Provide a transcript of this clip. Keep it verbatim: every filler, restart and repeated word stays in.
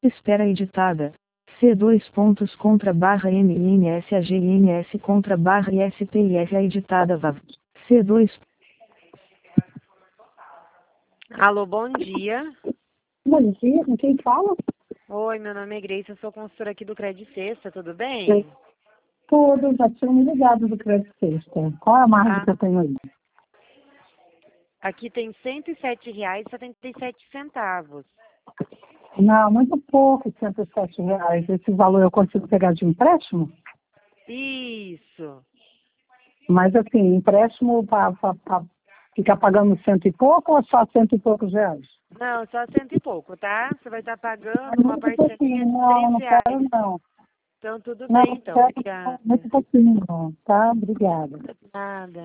Espera editada. C dois pontos contra barra M N S A G N S contra barra I S P I F A editada V A V. C dois. Alô, bom dia. Bom dia, com quem fala? Oi, meu nome é Grace, eu sou consultora aqui do Crédito Sexta, tudo bem? Tudo, já tinha me ligado do Crédito Sexta. Qual é a margem Ah. que eu tenho aí? Aqui tem cento e sete reais e setenta e sete centavos. Não, muito pouco, cento e sete reais. Esse valor eu consigo pegar de empréstimo? Isso. Mas assim, empréstimo para ficar pagando cento e pouco ou só cento e poucos reais? Não, só cento e pouco, tá? Você vai estar pagando É uma muito parcelinha pouquinho, de não, três não quero reais. não. Então, tudo Não, bem, não então. quero não, Obrigada. muito pouquinho, não, tá? Obrigada. Nada.